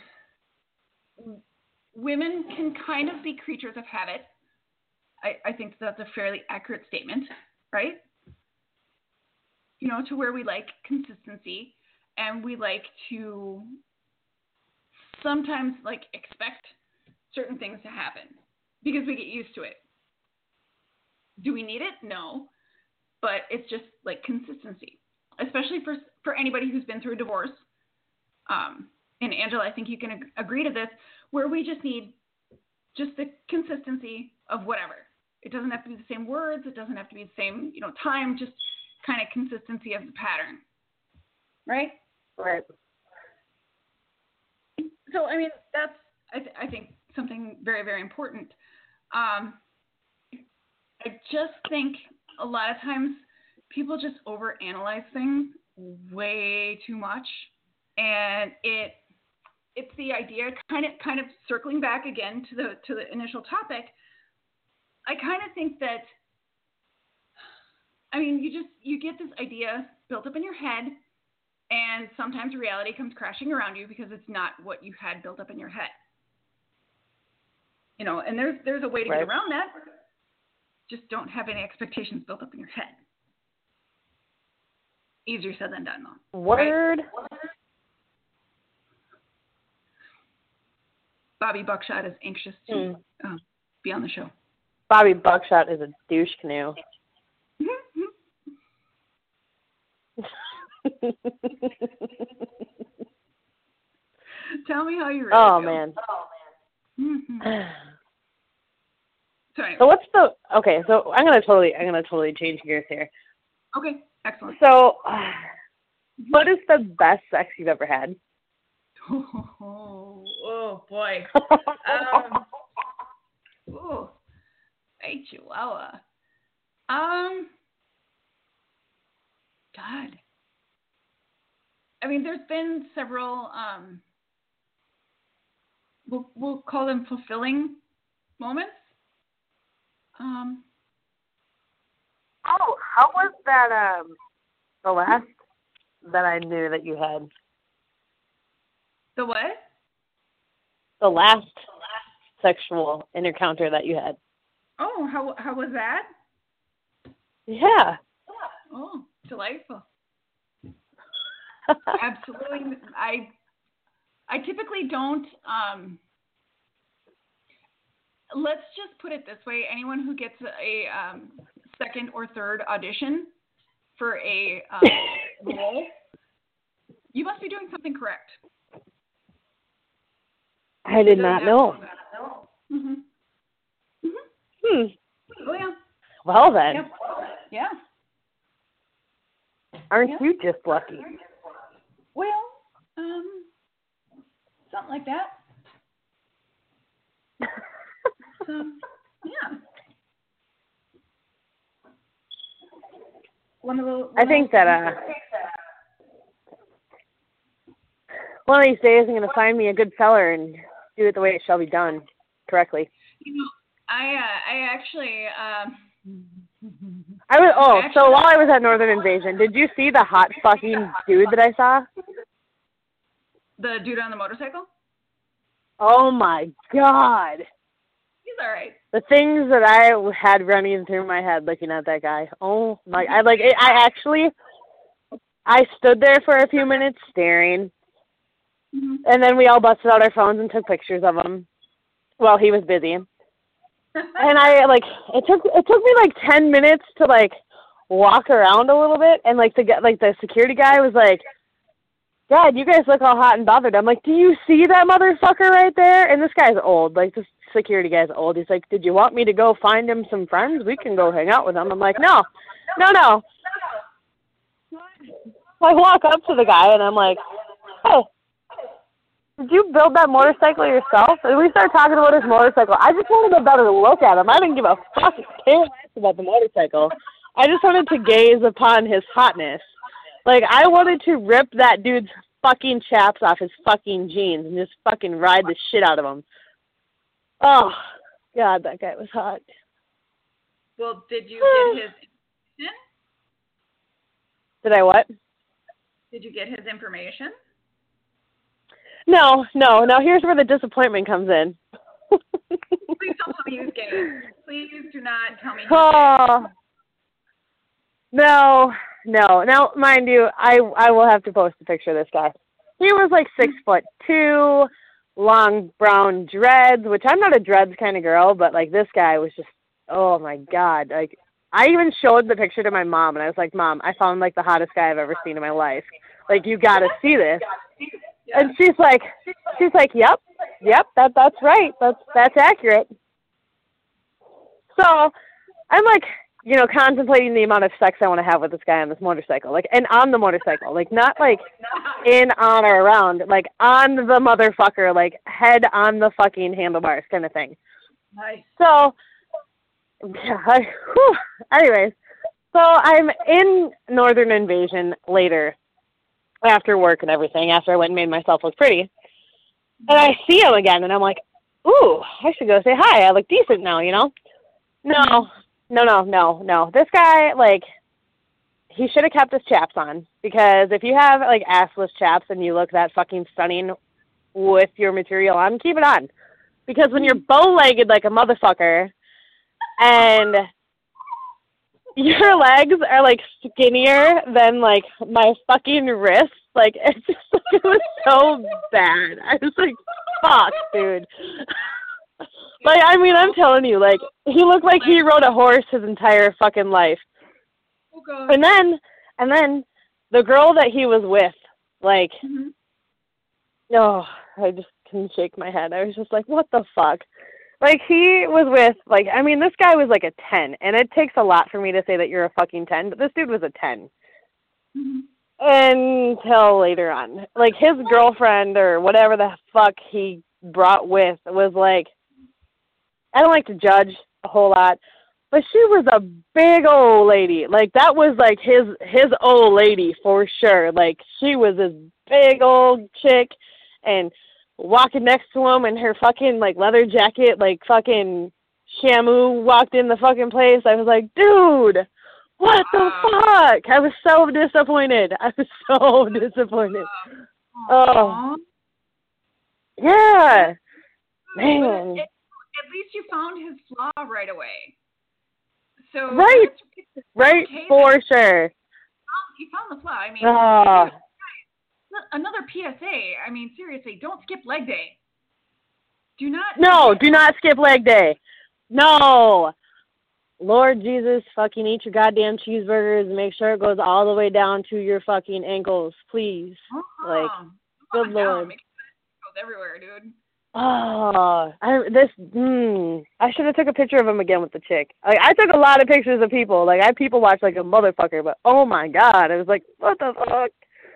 women can kind of be creatures of habit. I, I think that's a fairly accurate statement, right? You know, to where we like consistency, and we like to sometimes, like, expect certain things to happen because we get used to it. Do we need it? No. But it's just like consistency, especially for for anybody who's been through a divorce. Um, and Angela, I think you can ag- agree to this, where we just need just the consistency of whatever. It doesn't have to be the same words. It doesn't have to be the same, you know, time, just kind of consistency of the pattern. right? Right. So, I mean, that's, I, th- I think, something very, very important. Um, I just think a lot of times people just overanalyze things way too much. And it it's the idea, kind of kind of circling back again to the to the initial topic. I kind of think that, I mean, you just, you get this idea built up in your head, and sometimes reality comes crashing around you because it's not what you had built up in your head. You know, and there's there's a way to Right. get around that. Just don't have any expectations built up in your head. Easier said than done, though. Word. Right? Bobby Buckshot is anxious to Mm. um, be on the show. Bobby Buckshot is a douche canoe. Tell me how you really Oh, feel. man. Mm-hmm. Sorry. So what's the, okay, so I'm going to totally, I'm going to totally change gears here. Okay, excellent. So, uh, what is the best sex you've ever had? Oh, oh boy. Um, ooh, hey, Chihuahua. Um, God. I mean, there's been several, um, we'll, we'll call them fulfilling moments. Um, Oh, how was that, um, the last that I knew that you had? the what? The last sexual encounter that you had? Oh, how how was that? Yeah. Oh, delightful. Absolutely. I I typically don't, um, let's just put it this way. Anyone who gets a um, second or third audition for a um, role, you must be doing something correct. I did not know. Mm-hmm. Mm-hmm. Hmm. Oh, yeah. Well, then. Yep. Yeah. Aren't Yeah. you just lucky? Well, um, something like that. So, yeah. One of the. One I think of that, uh, one of these days I'm going to find me a good seller and do it the way it shall be done correctly. You know, I uh, I actually um. I was, oh, Actually- so while I was at Northern Invasion, did you see the hot fucking dude that I saw? The dude on the motorcycle? Oh my God. He's all right. The things that I had running through my head looking at that guy. Oh my, I like, it, I actually, I stood there for a few minutes staring, Mm-hmm. and then we all busted out our phones and took pictures of him while he was busy. And I, like, it took, it took me like ten minutes to, like, walk around a little bit, and, like, the, like, the security guy was like, God, you guys look all hot and bothered. I'm like, do you see that motherfucker right there? And this guy's old. Like, this security guy's old. He's like, did you want me to go find him some friends? We can go hang out with him. I'm like, no, no, no. I walk up to the guy, and I'm like, hey, did you build that motorcycle yourself? And we started talking about his motorcycle. I just wanted a better look at him. I didn't give a fucking care about the motorcycle. I just wanted to gaze upon his hotness. Like, I wanted to rip that dude's fucking chaps off his fucking jeans and just fucking ride the shit out of him. Oh, God, that guy was hot. Well, did you get his information? Did I what? Did you get his information? No, no. Now, here's where the disappointment comes in. Please don't tell me he's gay. Please do not tell me he's gay. Oh. No, no. Now, mind you, I I will have to post a picture of this guy. He was like six foot two, long brown dreads, which I'm not a dreads kind of girl, but like this guy was just, oh my God. Like, I even showed the picture to my mom, and I was like, Mom, I found like the hottest guy I've ever seen in my life. Like, you got to see this. Yeah. And she's like, she's like, yep, yep, that that's right. That's that's accurate. So I'm like, you know, contemplating the amount of sex I want to have with this guy on this motorcycle. Like, and on the motorcycle. Like, not, like, in, on, or around. Like, on the motherfucker. Like, head on the fucking handlebars kind of thing. Nice. So, yeah, I, whew, anyways. So, I'm in Northern Invasion later, after work and everything, after I went and made myself look pretty. And I see him again, and I'm like, ooh, I should go say hi. I look decent now, you know? No, no, no, no, no. This guy, like, he should have kept his chaps on. Because if you have, like, assless chaps and you look that fucking stunning with your material on, keep it on. Because when you're bow-legged like a motherfucker and your legs are, like, skinnier than, like, my fucking wrists, like, it's just, like, it was so bad. I was like, fuck, dude. Like, I mean, I'm telling you, like, he looked like he rode a horse his entire fucking life. Oh, God. And then, and then, the girl that he was with, like, Mm-hmm. oh, I just couldn't shake my head. I was just like, what the fuck? Like, he was with, like, I mean, this guy was like a ten, and it takes a lot for me to say that you're a fucking ten, but this dude was a ten. Mm-hmm. Until later on. Like, his girlfriend, or whatever the fuck he brought with, was like, I don't like to judge a whole lot, but she was a big old lady. Like, that was, like, his his old lady for sure. Like, she was this big old chick, and walking next to him in her fucking, like, leather jacket, like, fucking Shamu walked in the fucking place. I was like, dude, what the fuck? I was so disappointed. I was so disappointed. Oh. Yeah. Man. At least you found his flaw right away. So right, right, okay, for sure. You found the flaw. I mean, oh. Another P S A. I mean, seriously, don't skip leg day. Do not. No, do not skip leg day. No. Lord Jesus, fucking eat your goddamn cheeseburgers and make sure it goes all the way down to your fucking ankles, please. Uh-huh. Like, good Lord. Make sure it goes everywhere, dude. Oh, I this. Mm, I should have took a picture of him again with the chick. Like, I took a lot of pictures of people. Like, I people watch like a motherfucker, but oh my god, I was like, what the fuck?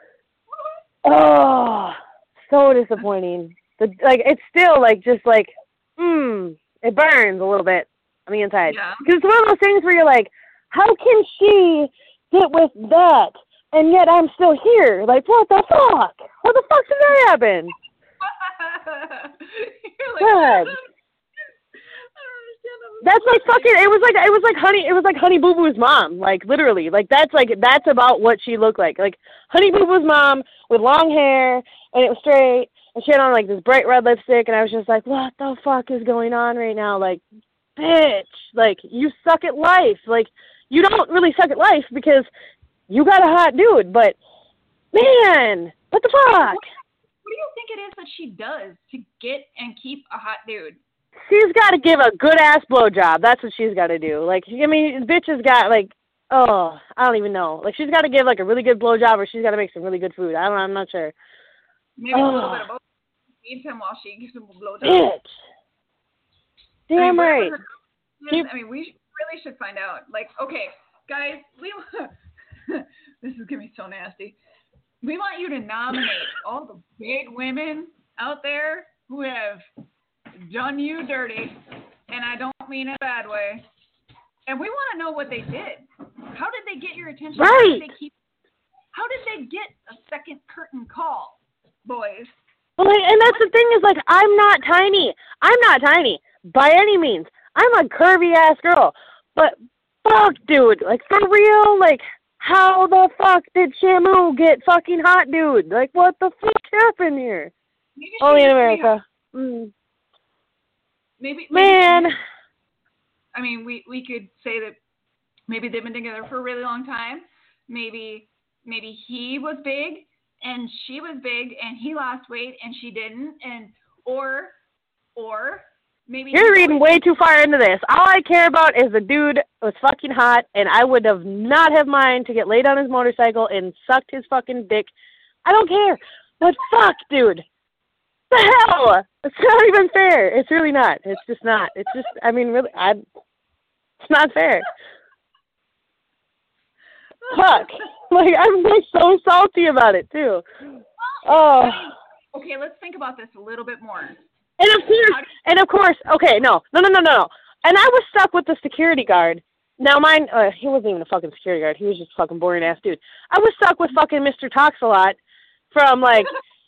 Oh, so disappointing. The like, it's still like just like, mm, it burns a little bit on the inside. Yeah. Because it's one of those things where you're like, how can she get with that, and yet I'm still here? Like, what the fuck? What the fuck did that happen? You're like, God. I don't understand. That's like fucking. It was like it was like honey. It was like Honey Boo Boo's mom. Like, literally. Like, that's like that's about what she looked like. Like Honey Boo Boo's mom with long hair, and it was straight, and she had on like this bright red lipstick, and I was just like, what the fuck is going on right now? Like, bitch. Like, you suck at life. Like, you don't really suck at life because you got a hot dude, but man, what the fuck? What do you think it is that she does to get and keep a hot dude? She's got to give a good-ass blowjob. That's what she's got to do. Like, I mean, bitch has got, like, oh, I don't even know. Like, she's got to give, like, a really good blowjob, or she's got to make some really good food. I don't know. I'm not sure. Maybe oh. a little bit of both. Feeds him while she gives him a blowjob. Bitch. Damn I right. mean, is, I mean, we really should find out. Like, okay, guys, we this is going to be so nasty. We want you to nominate all the big women out there who have done you dirty, and I don't mean it a bad way. And we want to know what they did. How did they get your attention? Right. How did they keep? How did they get a second curtain call, boys? Well, and that's the thing is, like, I'm not tiny. I'm not tiny by any means. I'm a curvy ass girl, but fuck, dude, like, for real, like. How the fuck did Shamu get fucking hot, dude? Like, what the fuck happened here? Maybe Only in America. Mm. Maybe, maybe. Man. I mean, we, we could say that maybe they've been together for a really long time. Maybe maybe he was big and she was big and he lost weight and she didn't. And or or. Maybe You're reading way too far into this. All I care about is the dude was fucking hot, and I would have not have mind to get laid on his motorcycle and sucked his fucking dick. I don't care. But fuck, dude. The hell? It's not even fair. It's really not. It's just not. It's just, I mean, really, I. It's not fair. Fuck. Like, I'm like so salty about it, too. Oh. Okay, let's think about this a little bit more. And of course, and of course, okay, no, no, no, no, no, no. And I was stuck with the security guard. Now, mine, uh, he wasn't even a fucking security guard. He was just a fucking boring-ass dude. I was stuck with fucking Mister Talks-A-Lot from, like,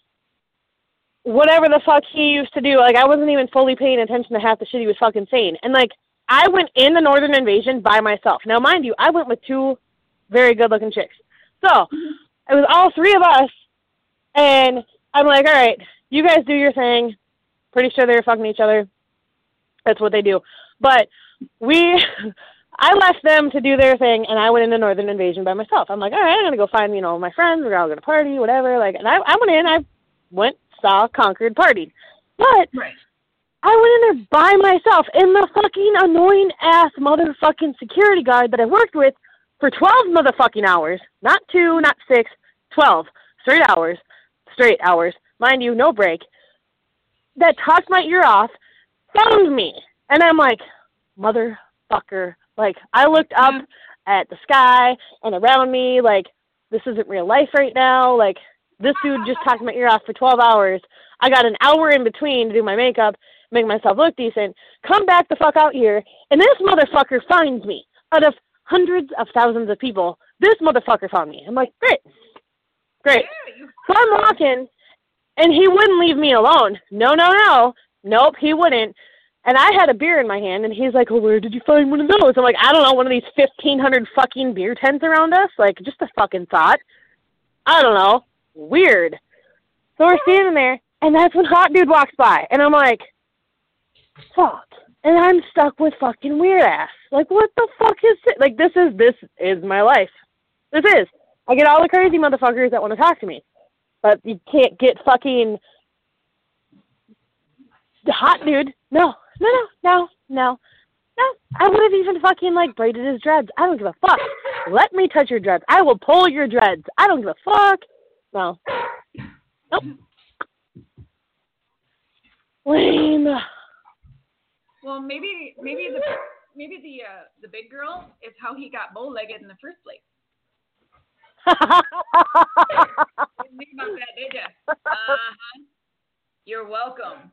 whatever the fuck he used to do. Like, I wasn't even fully paying attention to half the shit he was fucking saying. And, like, I went in the Northern Invasion by myself. Now, mind you, I went with two very good-looking chicks. So, it was all three of us, and I'm like, all right, you guys do your thing. Pretty sure they were fucking each other. That's what they do. But we... I left them to do their thing, and I went into Northern Invasion by myself. I'm like, all right, I'm going to go find, you know, my friends. We're all going to party, whatever. Like, and I, I went in. I went, saw, conquered, partied. But right. I went in there by myself, and the fucking annoying-ass motherfucking security guard that I worked with for twelve motherfucking hours, not two, not six, twelve straight hours, straight hours, mind you, no break, that talked my ear off, found me. And I'm like, motherfucker. Like, I looked up at the sky and around me, like, this isn't real life right now. Like, this dude just talked my ear off for twelve hours. I got an hour in between to do my makeup, make myself look decent, come back the fuck out here, and this motherfucker finds me. Out of hundreds of thousands of people, this motherfucker found me. I'm like, great. Great. So I'm walking, and he wouldn't leave me alone. No, no, no. Nope, he wouldn't. And I had a beer in my hand, and he's like, oh, where did you find one of those? I'm like, I don't know, one of these fifteen hundred fucking beer tents around us? Like, just a fucking thought. I don't know. Weird. So we're standing there, and that's when Hot Dude walks by. And I'm like, fuck. And I'm stuck with fucking weird ass. Like, what the fuck is it? Like, this is, this is my life. This is. I get all the crazy motherfuckers that want to talk to me. But you can't get fucking Hot Dude. No. No, no, no, no, no. I would have even fucking, like, braided his dreads. I don't give a fuck. Let me touch your dreads. I will pull your dreads. I don't give a fuck. No. Nope. Lame. Well, maybe, maybe the, maybe the, uh, the big girl is how he got bow-legged in the first place. Didn't think about that, did you? Uh-huh. You're welcome.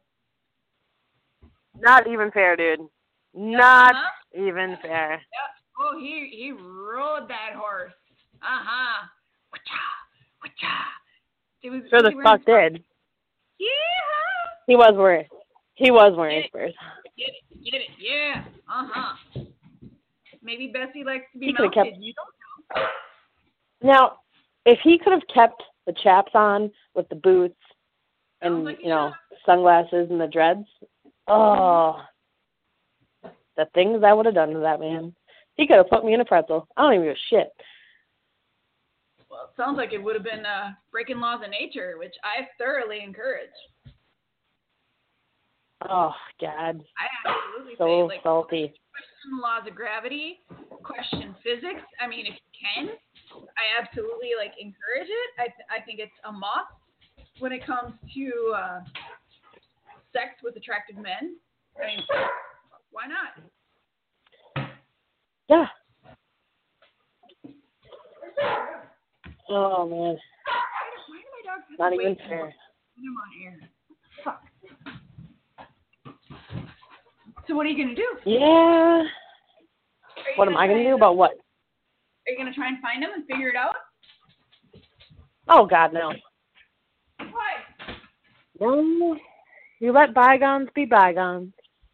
Not even fair, dude. Not uh-huh. even fair. Yep. Oh, he he rode that horse. Uh-huh. Wacha, wacha. It was sure the fuck did. Yeah. He was wearing. He was wearing spurs. Get it, get it, yeah. Uh-huh. Maybe Bessie likes to be he mounted. Kept... You don't know. Now, if he could have kept the chaps on with the boots and, like you know, sunglasses and the dreads, oh, the things I would have done to that man. He could have put me in a pretzel. I don't even give a shit. Well, it sounds like it would have been uh, breaking laws of nature, which I thoroughly encourage. Oh, God. I absolutely so say, like, salty. Question the laws of gravity, question physics. I mean, if you can, I absolutely, like, encourage it. I, th- I think it's a must when it comes to uh, sex with attractive men. I mean, why not? Yeah. Oh, man. Why do my dogs have Not to even wait fair. I'm on air? Fuck. So what are you going to do? Yeah. What am I going to do about what? Are you going to try and find them and figure it out? Oh, God, no. Why? No. You let bygones be bygones.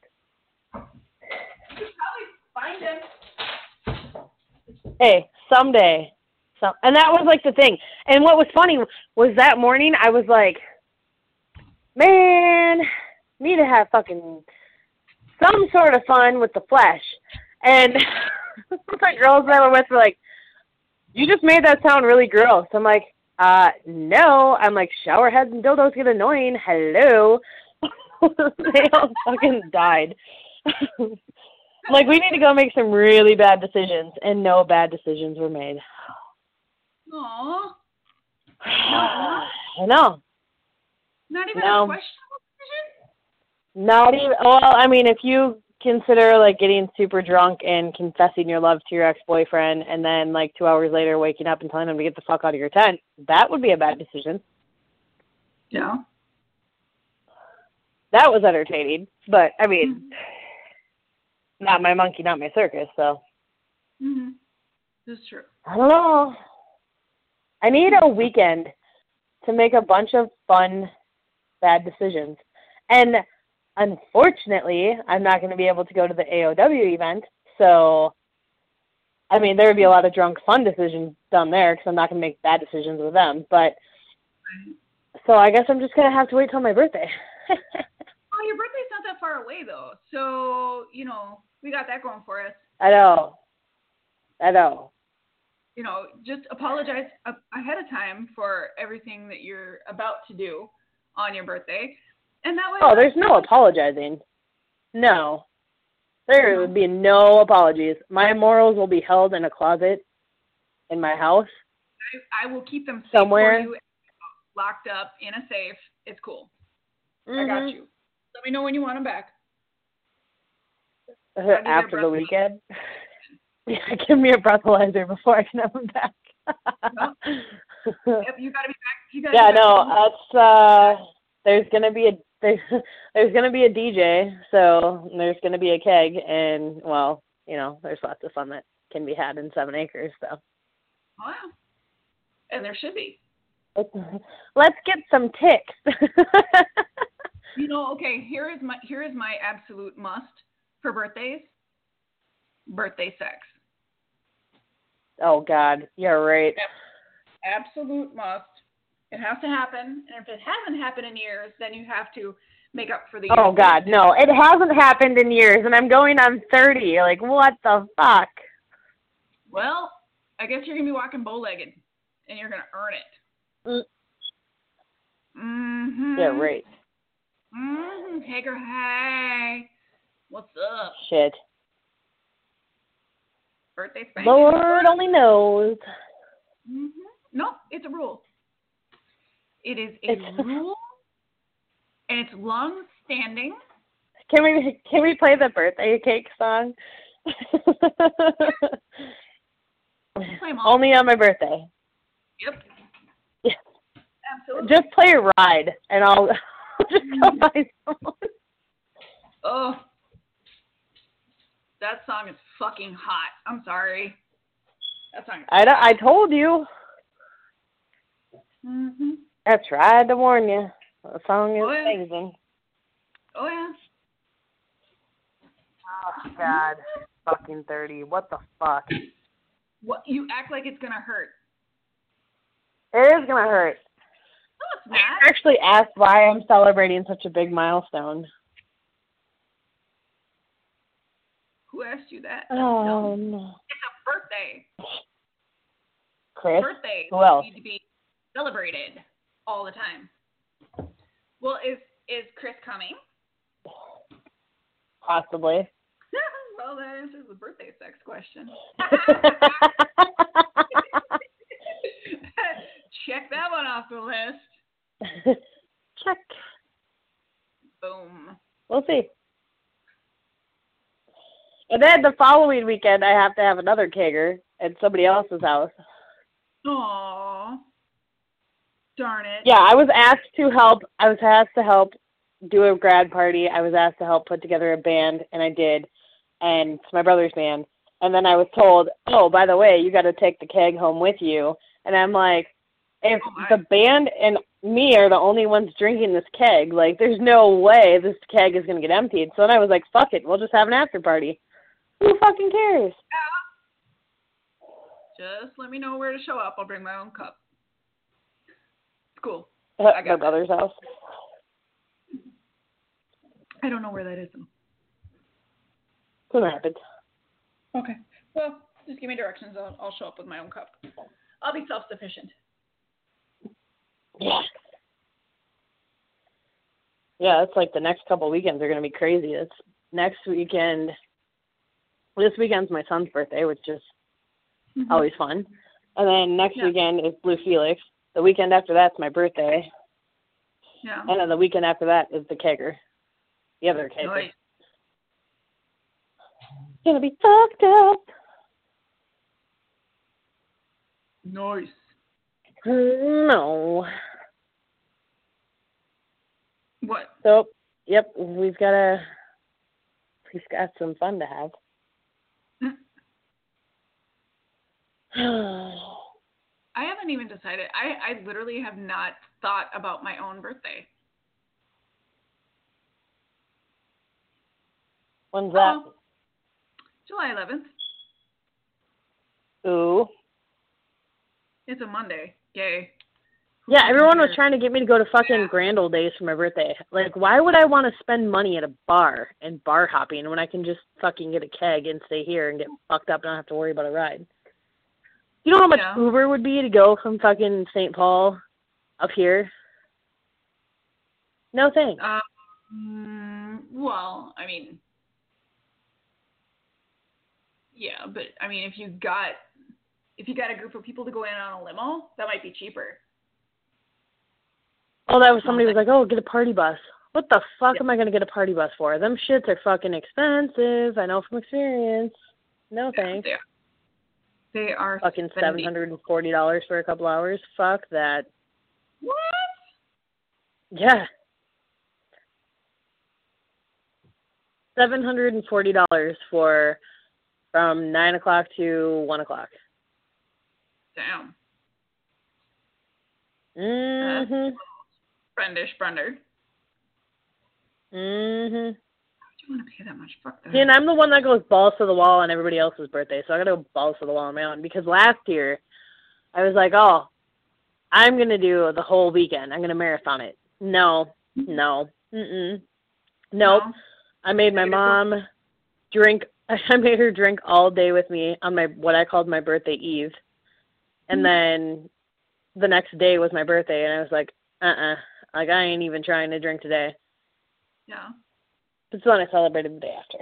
You probably find them. Hey, someday. So, and that was, like, the thing. And what was funny was that morning I was like, man, need to have fucking some sort of fun with the flesh. And my girls that I were with were like, you just made that sound really gross. I'm like, uh, no. I'm like, shower heads and dildos get annoying. Hello. They all fucking died. Like, we need to go make some really bad decisions, and no bad decisions were made. Aww. I know. Not even no. a questionable decision? Not even, well, I mean, if you consider like getting super drunk and confessing your love to your ex-boyfriend and then like two hours later waking up and telling him to get the fuck out of your tent. That would be a bad decision. Yeah. That was entertaining. But, I mean, Mm-hmm. not my monkey, not my circus, so. Mm-hmm. This is true. I don't know. I need a weekend to make a bunch of fun, bad decisions. And unfortunately, I'm not going to be able to go to the A O W event, so, I mean, there would be a lot of drunk fun decisions done there because I'm not going to make bad decisions with them. But, so I guess I'm just going to have to wait till my birthday. Oh, your birthday's not that far away, though. So, you know, we got that going for us. I know. I know. You know, just apologize a- ahead of time for everything that you're about to do on your birthday. And that way. Oh, there's no apologizing. No. There would be no apologies. My morals will be held in a closet in my house. I, I will keep them safe somewhere. for you, locked up in a safe. It's cool. Mm-hmm. I got you. Let me know when you want them back. After the weekend? Yeah, give me a breathalyzer before I can have them back. Well, yep, you gotta be back. You gotta yeah, be back no, to- that's uh there's gonna be a there's, there's gonna be a D J, so there's gonna be a keg, and well, you know, there's lots of fun that can be had in seven acres, so. Oh, yeah. And there should be. Let's get some ticks. You know, okay, here is my here is my absolute must for birthdays. Birthday sex. Oh God, you're right. Absolute must. It has to happen, and if it hasn't happened in years, then you have to make up for the years. Oh God, no, it hasn't happened in years, and I'm going on thirty. Like, what the fuck? Well, I guess you're gonna be walking bow-legged, and you're gonna earn it. Mm. Mm-hmm. Yeah, right. Mm-hmm. Hey, girl, hey. What's up? Shit. Birthday spanking? Lord only knows. Mm-hmm. No, it's a rule. It is a It's- rule, and it's long-standing. Can we can we play the birthday cake song? Play 'em all. Only on my birthday. Yep. Yeah. Absolutely. Just play Ride, and I'll just go buy someone. Oh, that song is fucking hot. I'm sorry. That song is I, don't- I told you. Mm-hmm. I tried to warn you. The song is Oh, yeah. amazing. Oh, yeah. Oh, God. Fucking thirty. What the fuck? What? You act like it's going to hurt. It is going to hurt. No, it's I not. actually asked why I'm celebrating such a big milestone. Who asked you that? Oh, No. no. It's a birthday. Chris? Birthdays Who else? need to be celebrated all the time. Well, is is Chris coming? Possibly. Well, that answers the birthday sex question. Check that one off the list. Check. Boom. We'll see. And then the following weekend, I have to have another kegger at somebody else's house. Aw. Darn it. Yeah, I was asked to help. I was asked to help do a grad party. I was asked to help put together a band, and I did. And it's my brother's band. And then I was told, oh, by the way, you got to take the keg home with you. And I'm like, if Oh, my. the band and me are the only ones drinking this keg, like, there's no way this keg is going to get emptied. So then I was like, fuck it, we'll just have an after party. Who fucking cares? Just let me know where to show up. I'll bring my own cup. It's cool. At I my got brother's house. I don't know where that is, though. Couldn't happen. Okay. Well, just give me directions. I'll, I'll show up with my own cup. I'll be self-sufficient. Yeah. Yeah, it's like the next couple weekends are going to be crazy. It's next weekend. This weekend's my son's birthday, which is Mm-hmm. always fun. And then next Yeah. weekend is Blue Felix. The weekend after that's my birthday. Yeah. And then the weekend after that is the kegger. The other kegger. Nice. Gonna be fucked up. Nice. No. What? So, yep, we've got a, we've got some fun to have. I haven't even decided. I, I literally have not thought about my own birthday. When's that? Oh, July eleventh. Ooh. It's a Monday. Yay. Yeah, everyone was Weird. trying to get me to go to fucking Yeah. Grand Old Days for my birthday. Like, why would I want to spend money at a bar and bar hopping when I can just fucking get a keg and stay here and get fucked up and not have to worry about a ride? You know how much Yeah. Uber would be to go from fucking Saint Paul up here? No thanks. Um, well, I mean, yeah, but I mean, if you got if you got a group of people to go in on a limo, that might be cheaper. Oh, that was somebody was like, oh, get a party bus. What the fuck am I going to get a party bus for? Them shits are fucking expensive. I know from experience. No thanks. Yeah, they are. They are Fucking spending- seven hundred forty dollars for a couple hours. Fuck that. What? Yeah. seven hundred forty dollars for from nine o'clock to one o'clock. Damn. Mm-hmm. Brendish, Brender. Mm-hmm. Why would you want to pay that much? Fuck that. See, and I'm the one that goes balls to the wall on everybody else's birthday, so I gotta go balls to the wall on my own. Because last year, I was like, oh, I'm gonna do the whole weekend. I'm gonna marathon it. No, no, mm-mm. Nope. No. I made my mom drink. I made her drink all day with me on my what I called my birthday eve, and then the next day was my birthday, and I was like, uh-uh, like I ain't even trying to drink today. Yeah. It's when I celebrated the day after.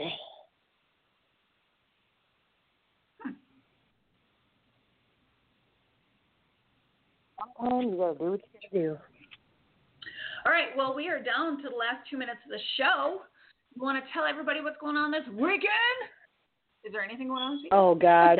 Oh, you gotta do what you gotta do. All right. Well, we are down to the last two minutes of the show. You want to tell everybody what's going on this weekend? Is there anything going on this weekend? Oh God.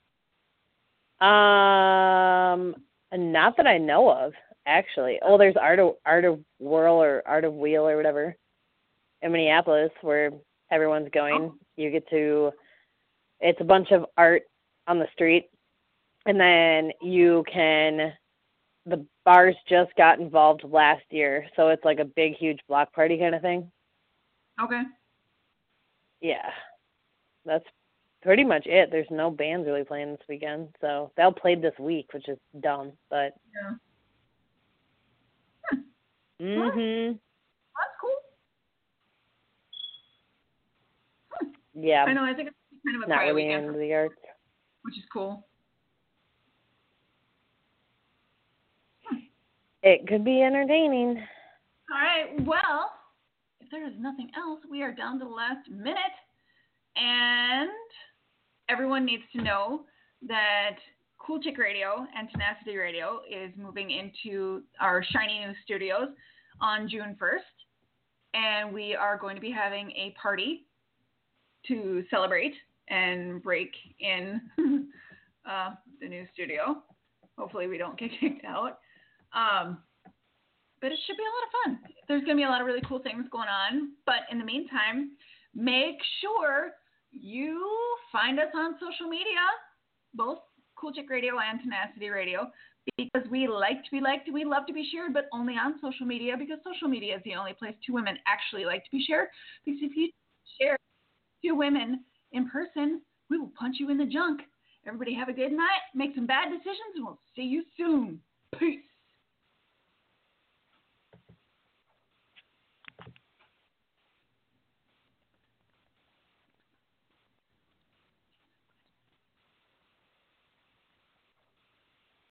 Um, not that I know of, actually. Oh, there's Art of Art of Whirl or Art of Wheel or whatever in Minneapolis where everyone's going. Oh. You get to. It's a bunch of art on the street, and then you can. The bars just got involved last year, so it's like a big, huge block party kind of thing. Okay. Yeah, that's pretty much it. There's no bands really playing this weekend, so they'll play this week, which is dumb, but Yeah. mhm, That's cool. Hmm. yeah, I know. I think it's kind of a not quiet really weekend, into the arts. which is cool. It could be entertaining. All right. Well, if there is nothing else, we are down to the last minute. And everyone needs to know that Cool Chick Radio and Tenacity Radio is moving into our shiny new studios on June first. And we are going to be having a party to celebrate and break in uh, the new studio. Hopefully we don't get kicked out. Um, but it should be a lot of fun. There's going to be a lot of really cool things going on. But in the meantime, make sure you find us on social media, both Cool Chick Radio and Tenacity Radio, because we like to be liked, we love to be shared, but only on social media, because social media is the only place two women actually like to be shared. Because if you share two women in person, we will punch you in the junk. Everybody have a good night, make some bad decisions, and we'll see you soon.